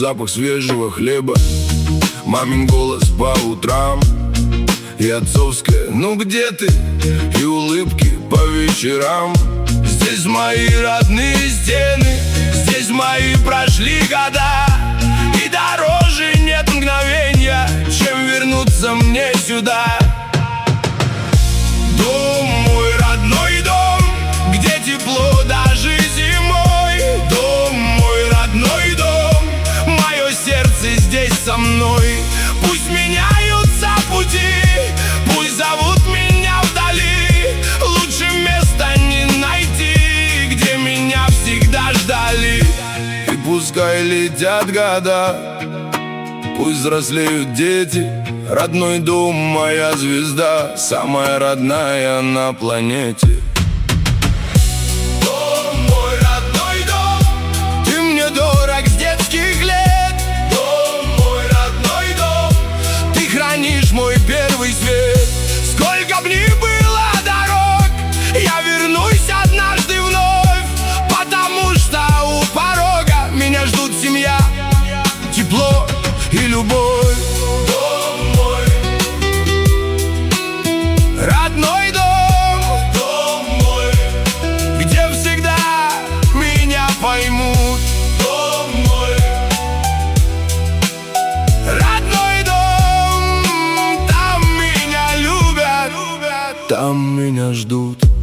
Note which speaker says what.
Speaker 1: запах свежего хлеба, мамин голос по утрам и отцовская «ну где ты?» и улыбки по вечерам. Здесь мои родные стены, здесь мои прошли года, и дороже нет мгновенья, чем вернуться мне сюда. Дом мой, родной дом, где тепло даже зимой. Дом мой, родной дом, мое сердце здесь со мной. Пусть меняются пути, пусть зовут меня вдали, лучше места не найти, где меня всегда ждали. И пускай летят года, пусть взрослеют дети, родной дом, моя звезда, самая родная на планете. Дом мой, родной дом, ты мне дорог с детских лет. Дом мой, родной дом, ты хранишь мой первый свет. Сколько б ни было дорог, я вернусь однажды вновь, потому что у порога меня ждут семья, тепло и любовь. Родной дом, дом мой, где всегда меня поймут. Дом мой, родной дом, там меня любят, там меня ждут.